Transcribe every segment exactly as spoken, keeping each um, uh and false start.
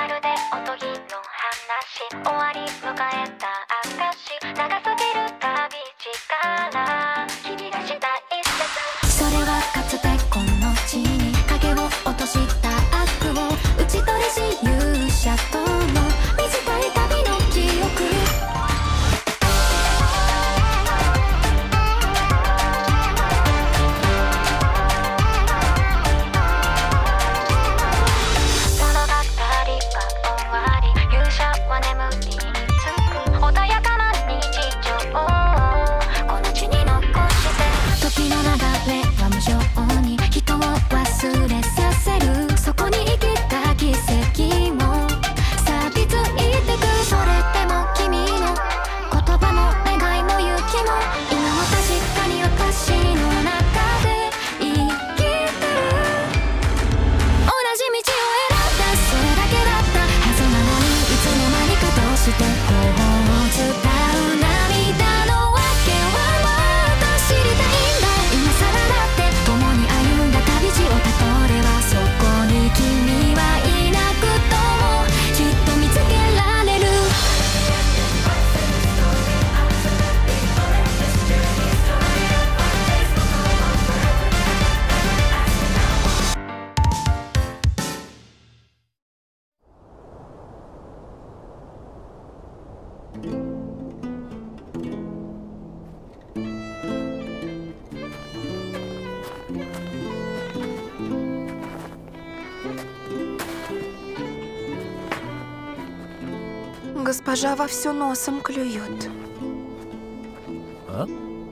まるでおとぎの話、終わり迎えた証、長すぎる旅路から君がした一節、それはかつてこの地に影を落とした悪を打ち取りし勇者との短い旅の記憶。 Госпожа вовсю носом клюет. А?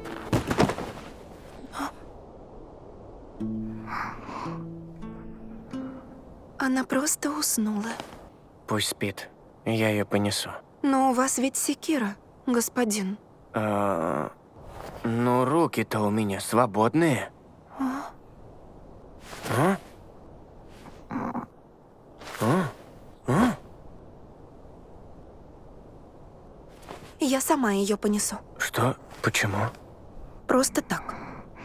Она просто уснула. Пусть спит. Я ее понесу. Но у вас ведь секира, господин. А, ну, руки-то у меня свободные. А? А? А? А? Я сама ее понесу. Что? Почему? Просто так.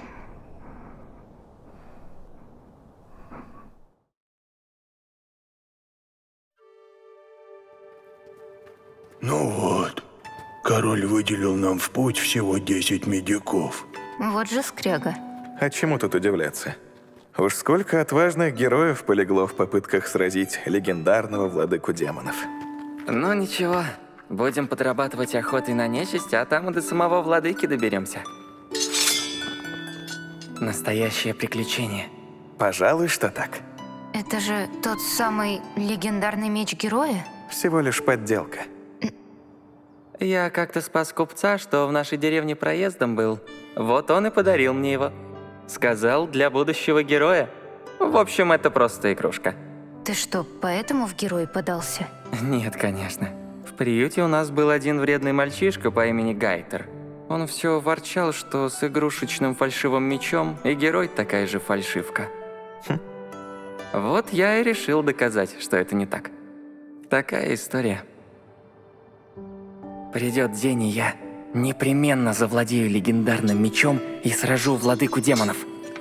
Ну вот, король выделил нам в путь всего десять медиков. Вот же скряга. А чему тут удивляться? Уж сколько отважных героев полегло в попытках сразить легендарного владыку демонов. Ну ничего, будем подрабатывать охотой на нечисть, а там и до самого владыки доберемся. Настоящее приключение. Пожалуй, что так. Это же тот самый легендарный меч героя? Всего лишь подделка. Я как-то спас купца, что в нашей деревне проездом был. Вот он и подарил мне его. Сказал, для будущего героя. В общем, это просто игрушка. Ты что, поэтому в герой подался? Нет, конечно. В приюте у нас был один вредный мальчишка по имени Гайтер. Он все ворчал, что с игрушечным фальшивым мечом и герой такая же фальшивка. Хм. Вот я и решил доказать, что это не так. Такая история. Придет день, и я непременно завладею легендарным мечом и сражу владыку демонов.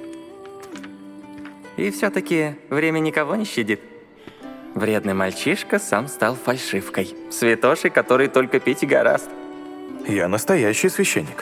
И все-таки время никого не щадит. Вредный мальчишка сам стал фальшивкой. Святошей, который только пить и гораст. Я настоящий священник.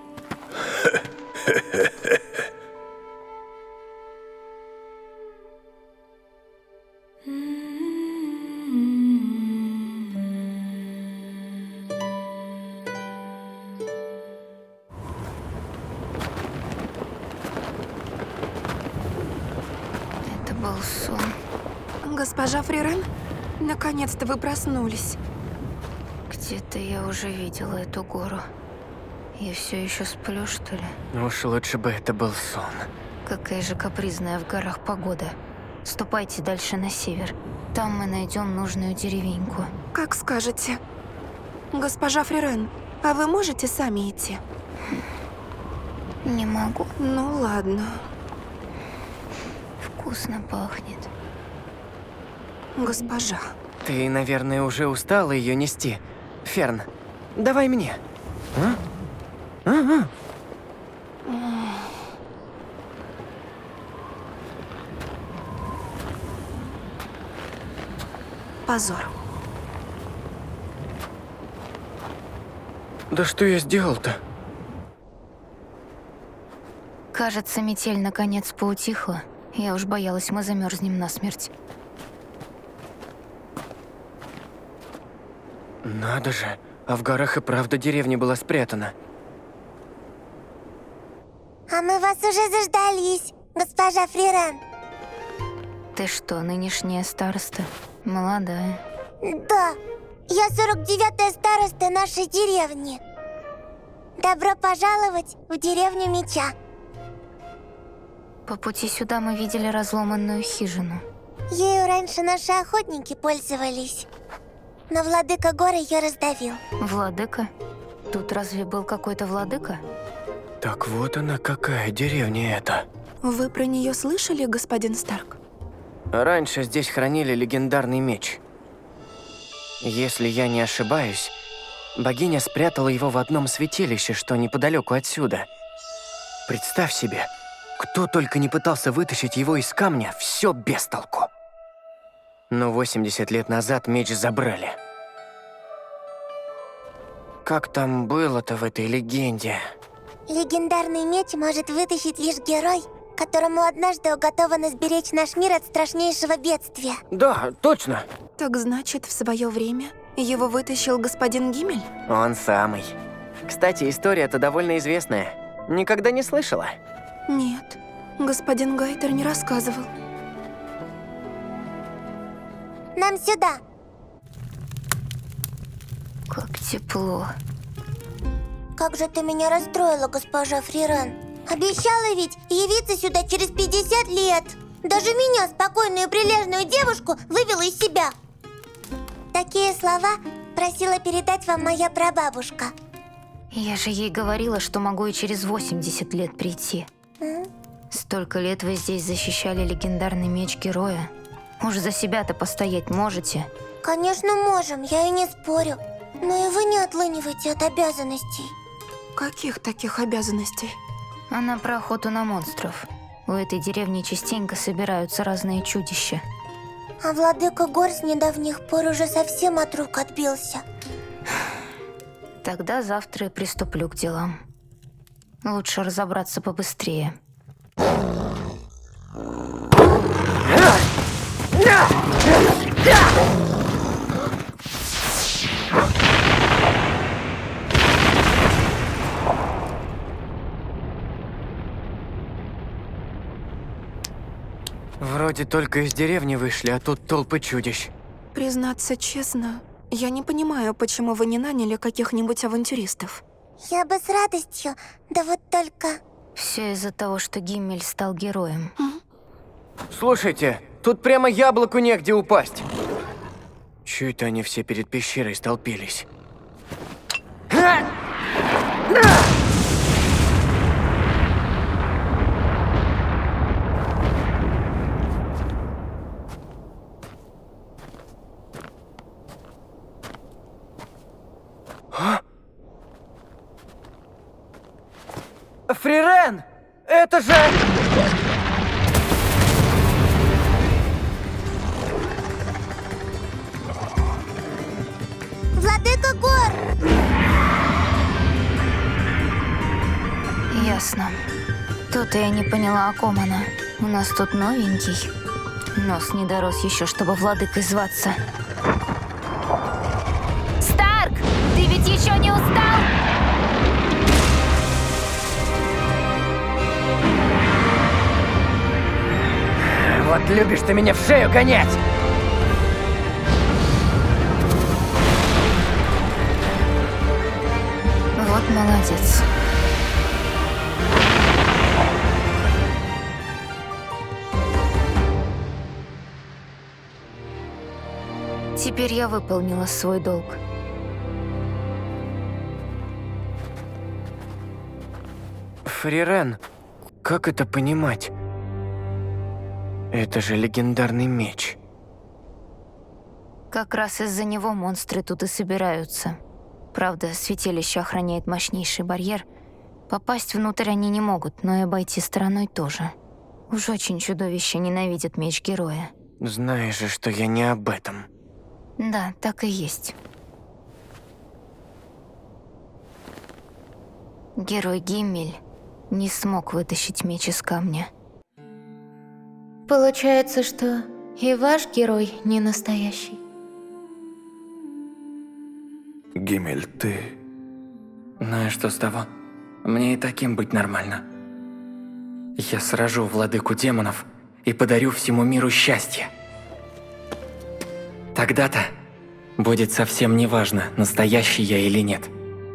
Это был сон. Госпожа Фрирен, наконец-то вы проснулись. Где-то я уже видела эту гору. Я все еще сплю, что ли? Уж лучше бы это был сон. Какая же капризная в горах погода. Ступайте дальше на север. Там мы найдем нужную деревеньку. Как скажете. Госпожа Фрирен, а вы можете сами идти? Не могу. Ну ладно. Вкусно пахнет. Госпожа. Ты, наверное, уже устала ее нести. Ферн, давай мне. А? А-а. Позор. Да что я сделал-то? Кажется, метель наконец поутихла. Я уж боялась, мы замерзнем насмерть. Надо же, а в горах и правда деревня была спрятана. А мы вас уже заждались, госпожа Фрирен. Ты что, нынешняя староста? Молодая. Да, я сорок девятая староста нашей деревни. Добро пожаловать в деревню Меча. По пути сюда мы видели разломанную хижину. Ею раньше наши охотники пользовались. Но владыка горы ее раздавил. Владыка? Тут разве был какой-то владыка? Так вот она какая деревня эта. Вы про нее слышали, господин Старк? Раньше здесь хранили легендарный меч. Если я не ошибаюсь, богиня спрятала его в одном святилище, что неподалеку отсюда. Представь себе, кто только не пытался вытащить его из камня, все без толку. Но восемьдесят лет назад меч забрали. Как там было-то в этой легенде? Легендарный меч может вытащить лишь герой, которому однажды уготовано сберечь наш мир от страшнейшего бедствия. Да, точно. Так значит, в свое время его вытащил господин Гиммель? Он самый. Кстати, история-то довольно известная. Никогда не слышала? Нет, господин Гайтер не рассказывал. Нам сюда. Как тепло. Как же ты меня расстроила, госпожа Фрирен. Обещала ведь явиться сюда через пятьдесят лет. Даже меня, спокойную и прилежную девушку, вывела из себя. Такие слова просила передать вам моя прабабушка. Я же ей говорила, что могу и через восемьдесят лет прийти. М? Столько лет вы здесь защищали легендарный меч героя. Уж за себя-то постоять можете? Конечно, можем, я и не спорю. Но и вы не отлынивайте от обязанностей. Каких таких обязанностей? Она про охоту на монстров. У этой деревни частенько собираются разные чудища. А владыка гор с недавних пор уже совсем от рук отбился. Тогда завтра и приступлю к делам. Лучше разобраться побыстрее. Вроде только из деревни вышли, а тут толпы чудищ. Признаться честно, я не понимаю, почему вы не наняли каких-нибудь авантюристов. Я бы с радостью, да вот только... Все из-за того, что Гиммель стал героем. Слушайте, тут прямо яблоку негде упасть. Чё это они все перед пещерой столпились? Фрирен! Это же... Владыка гор! Ясно. Тут я не поняла, о ком она. У нас тут новенький. Нос не дорос еще, чтобы владыкой зваться. Старк! Ты ведь еще не устал? Вот любишь ты меня в шею гонять! Вот молодец. Теперь я выполнила свой долг. Фрирен, как это понимать? Это же легендарный меч. Как раз из-за него монстры тут и собираются. Правда, святилище охраняет мощнейший барьер. Попасть внутрь они не могут, но и обойти стороной тоже. Уж очень чудовище ненавидит меч героя. Знаешь же, что я не об этом. Да, так и есть. Герой Гиммель не смог вытащить меч из камня. Получается, что и ваш герой не настоящий. Гиммель, ты... Ну и что с того? Мне и таким быть нормально. Я сражу владыку демонов и подарю всему миру счастье. Тогда-то будет совсем неважно, настоящий я или нет.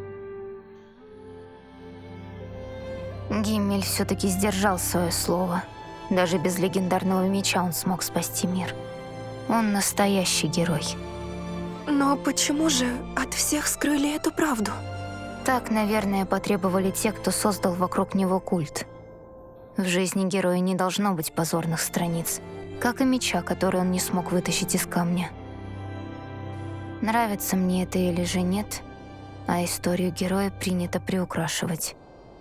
Гиммель все-таки сдержал свое слово. Даже без легендарного меча он смог спасти мир. Он настоящий герой. Но почему же от всех скрыли эту правду? Так, наверное, потребовали те, кто создал вокруг него культ. В жизни героя не должно быть позорных страниц, как и меча, который он не смог вытащить из камня. Нравится мне это или же нет, а историю героя принято приукрашивать.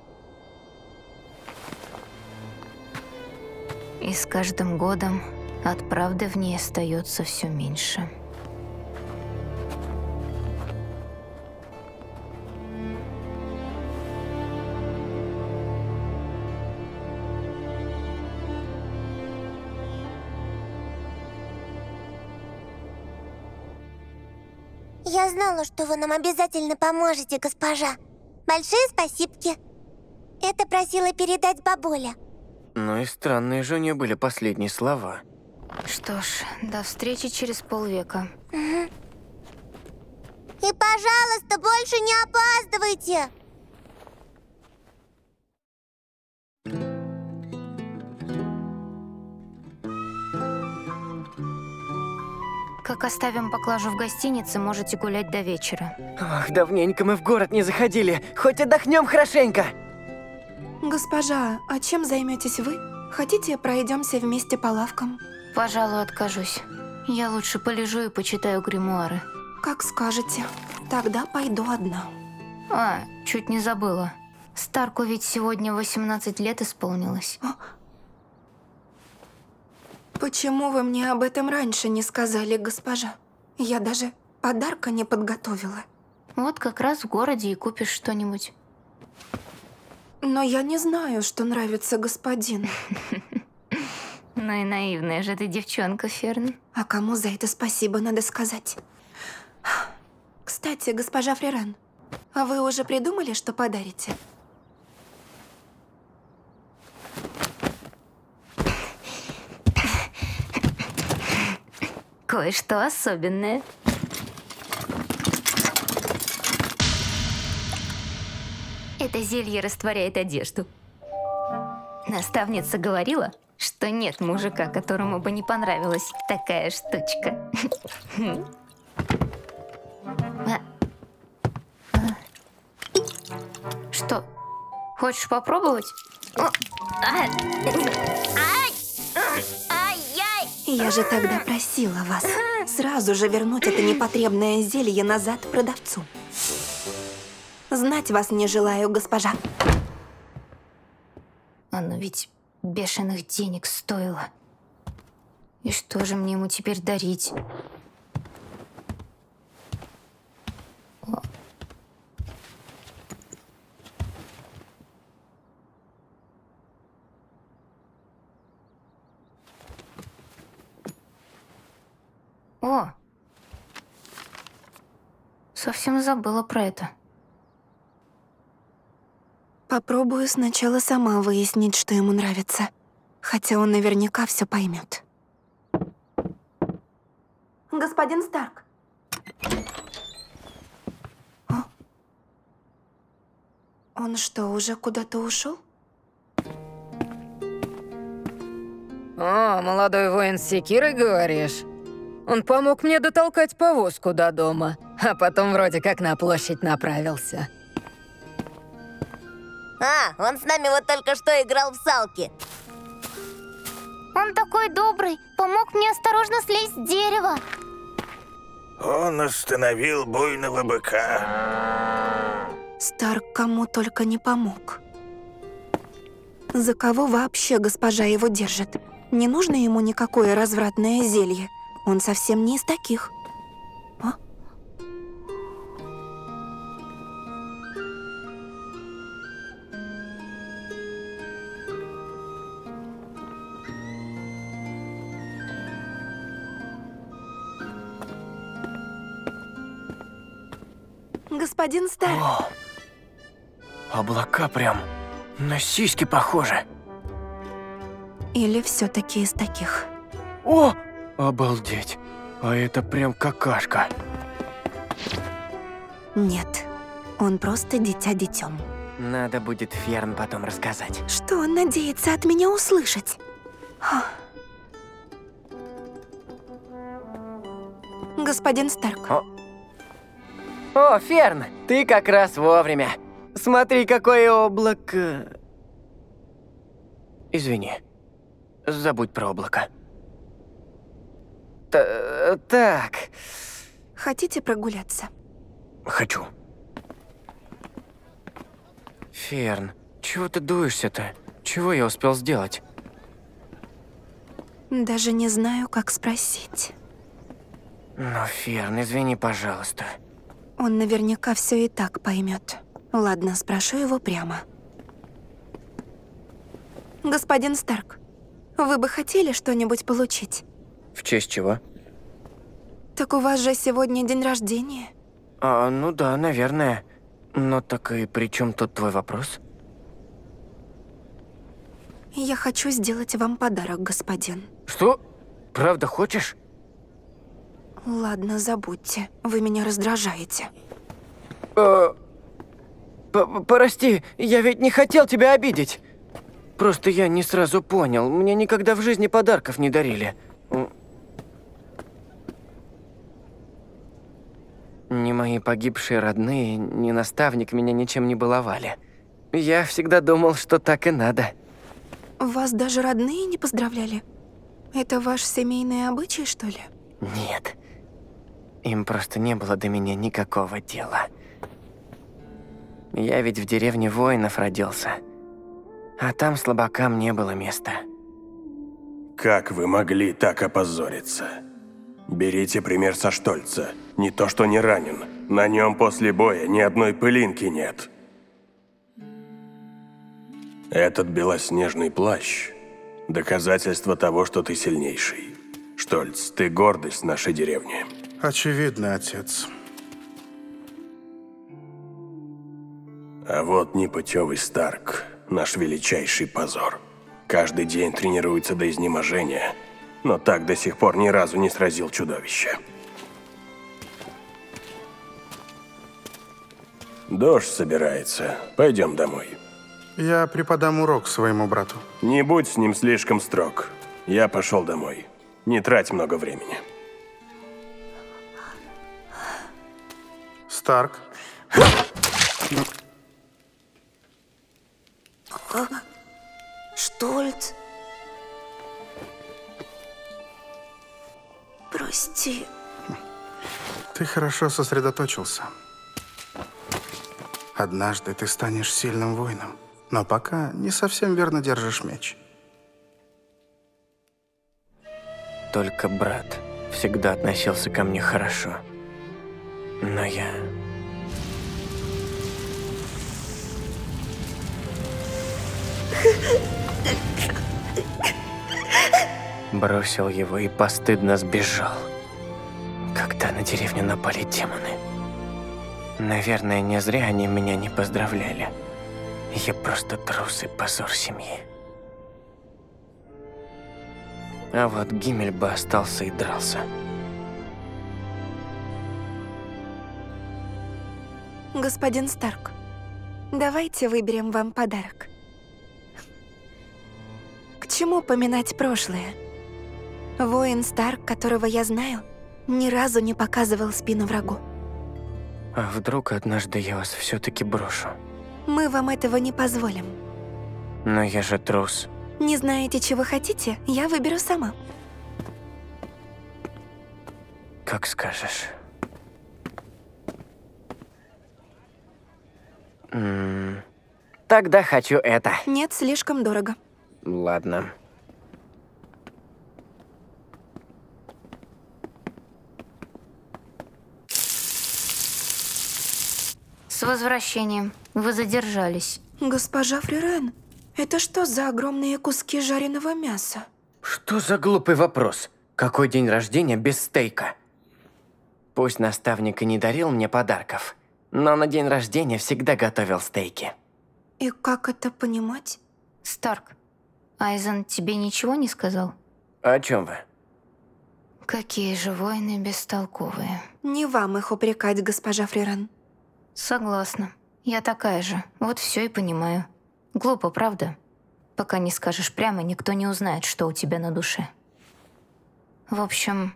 И с каждым годом от правды в ней остается все меньше. Я знала, что вы нам обязательно поможете, госпожа. Большие спасибки. Это просила передать бабуля. Ну и странные же у нее были последние слова. Что ж, до встречи через полвека. Угу. И, пожалуйста, больше не опаздывайте. Как оставим поклажу в гостинице, можете гулять до вечера. Ах, давненько мы в город не заходили. Хоть отдохнем хорошенько. Госпожа, а чем займетесь вы? Хотите, пройдемся вместе по лавкам? Пожалуй, откажусь. Я лучше полежу и почитаю гримуары. Как скажете. Тогда пойду одна. А, чуть не забыла. Старку ведь сегодня восемнадцать лет исполнилось. А? Почему вы мне об этом раньше не сказали, госпожа? Я даже подарка не подготовила. Вот как раз в городе и купишь что-нибудь. Но я не знаю, что нравится господину. Ну и наивная же ты девчонка, Ферн. А кому за это спасибо надо сказать? Кстати, госпожа Фрирен, а вы уже придумали, что подарите? Кое-что особенное. Это зелье растворяет одежду. Наставница говорила, что нет мужика, которому бы не понравилась такая штучка. Что? Хочешь попробовать? Я же тогда просила вас сразу же вернуть это непотребное зелье назад продавцу. Знать вас не желаю, госпожа. Оно ведь бешеных денег стоило. И что же мне ему теперь дарить? О. О! Совсем забыла про это. Попробую сначала сама выяснить, что ему нравится. Хотя он наверняка все поймет. Господин Старк. О? Он что, уже куда-то ушел? О, молодой воин с секирой, говоришь? Он помог мне дотолкать повозку до дома, а потом вроде как на площадь направился. А, он с нами вот только что играл в салки. Он такой добрый, помог мне осторожно слезть с дерева. Он остановил буйного быка. Старк кому только не помог. За кого вообще госпожа его держит? Не нужно ему никакое развратное зелье. Он совсем не из таких. Господин Старк. О, облака прям на сиськи похожи. Или все-таки из таких? О, обалдеть. А это прям какашка. Нет, он просто дитя детем. Надо будет Ферн потом рассказать. Что он надеется от меня услышать? Господин Старк. О. О, Ферн, ты как раз вовремя. Смотри, какое облако. Извини, забудь про облако. Т так. Хотите прогуляться? Хочу. Ферн, чего ты дуешься-то? Чего я успел сделать? Даже не знаю, как спросить. Ну, Ферн, извини, пожалуйста. Он наверняка все и так поймет. Ладно, спрошу его прямо. Господин Старк, вы бы хотели что-нибудь получить? В честь чего? Так у вас же сегодня день рождения. А, ну да, наверное. Но так и при чем тут твой вопрос? Я хочу сделать вам подарок, господин. Что? Правда хочешь? Ладно, забудьте. Вы меня раздражаете. Э, Прости, я ведь не хотел тебя обидеть. Просто я не сразу понял. Мне никогда в жизни подарков не дарили. Ни мои погибшие родные, ни наставник меня ничем не баловали. Я всегда думал, что так и надо. Вас даже родные не поздравляли? Это ваш семейный обычай, что ли? Нет. Им просто не было до меня никакого дела. Я ведь в деревне воинов родился. А там слабакам не было места. Как вы могли так опозориться? Берите пример со Штольца. Не то что не ранен. На нем после боя ни одной пылинки нет. Этот белоснежный плащ – доказательство того, что ты сильнейший. Штольц, ты гордость нашей деревни. Очевидно, отец. А вот непутевый Старк – наш величайший позор. Каждый день тренируется до изнеможения, но так до сих пор ни разу не сразил чудовище. Дождь собирается. Пойдем домой. Я преподам урок своему брату. Не будь с ним слишком строг. Я пошел домой. Не трать много времени. Старк. Штольц. Прости. Ты хорошо сосредоточился. Однажды ты станешь сильным воином, но пока не совсем верно держишь меч. Только брат всегда относился ко мне хорошо. Но я... бросил его и постыдно сбежал, когда на деревню напали демоны. Наверное, не зря они меня не поздравляли. Я просто трус и позор семьи. А вот Гиммель бы остался и дрался. Господин Старк, давайте выберем вам подарок. К чему поминать прошлое? Воин Старк, которого я знаю, ни разу не показывал спину врагу. А вдруг однажды я вас все-таки брошу? Мы вам этого не позволим. Но я же трус. Не знаете, чего хотите? Я выберу сама. Как скажешь. М-м- Тогда хочу это. Нет, слишком дорого. Ладно. С возвращением. Вы задержались. Госпожа Фрирен, это что за огромные куски жареного мяса? Что за глупый вопрос? Какой день рождения без стейка? Пусть наставник и не дарил мне подарков, но на день рождения всегда готовил стейки. И как это понимать? Старк, Айзен тебе ничего не сказал? О чем вы? Какие же воины бестолковые. Не вам их упрекать, госпожа Фрирен. Согласна. Я такая же. Вот все и понимаю. Глупо, правда? Пока не скажешь прямо, никто не узнает, что у тебя на душе. В общем...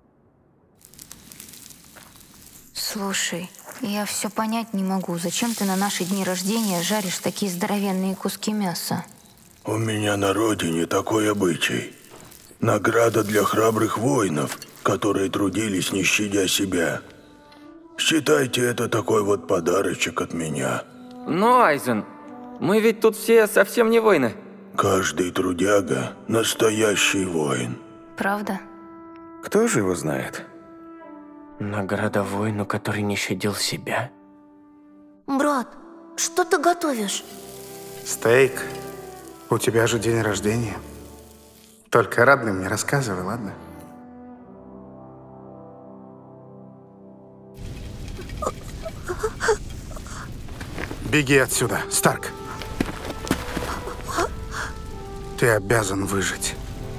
Слушай, я все понять не могу. Зачем ты на наши дни рождения жаришь такие здоровенные куски мяса? У меня на родине такой обычай. Награда для храбрых воинов, которые трудились, не щадя себя. Считайте это такой вот подарочек от меня. Но, Айзен, мы ведь тут все совсем не воины. Каждый трудяга – настоящий воин. Правда? Кто же его знает? Награда воину, который не щадил себя? Брат, что ты готовишь? Стейк. У тебя же день рождения. Только родным не рассказывай, ладно? Беги отсюда, Старк. Ты обязан выжить.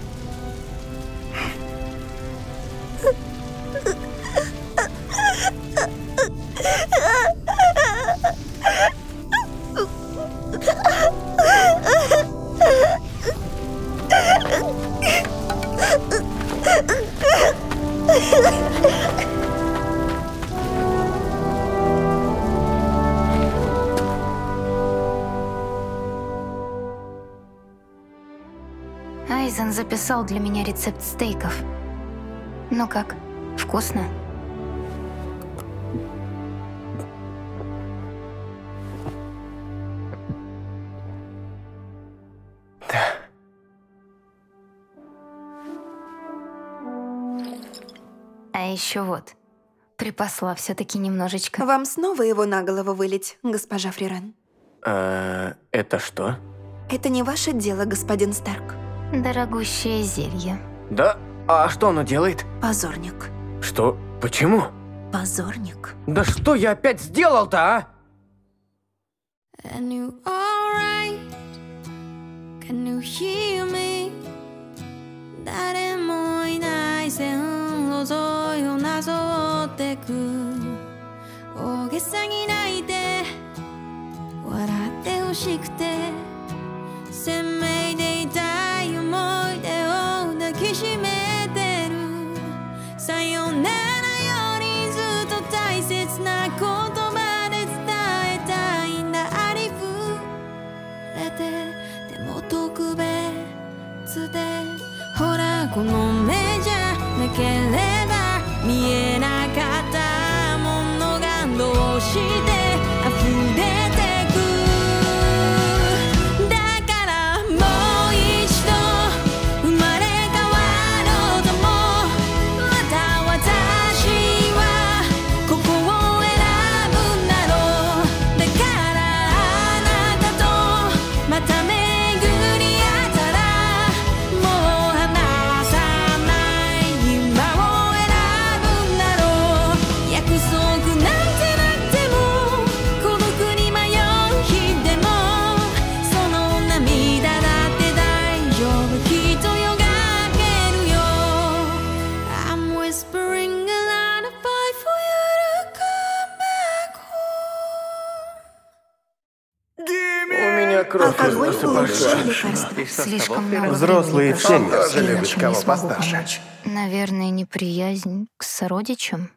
Айзен записал для меня рецепт стейков. Ну как, вкусно? А еще вот, припасла все-таки немножечко. Вам снова его на голову вылить, госпожа Фрирен? А, это что? Это не ваше дело, господин Старк. Дорогущее зелье. Да? А что оно делает? Позорник. Что? Почему? Позорник. Да что я опять сделал-то, а? And you alright? Can you hear me? 誰もいない線路沿いをなぞってく大げさに泣いて笑ってほしくて鮮明で痛い思い出を抱きしめてるさよならよりずっと大切な言葉で伝えたいんだありふれてでも特別でほらこの目じゃなければ見えなかったものがどうして溢れてくだからもう一度生まれ変わろうともまた私はここを選ぶんだろうだからあなたとまた巡り合ったらもう離さない今を選ぶんだろう約束なんてなくても孤独に迷う日でもその涙だって大丈夫きっとよがけるよ I'm whispering a lullaby for you to come back home У меня кровь из Алкоголь носа улучшает пошла. лекарства. Слишком много Взрослые времени все прошло, тоже иначе любят не кого смогу постарше. помочь. Наверное, неприязнь к сородичам.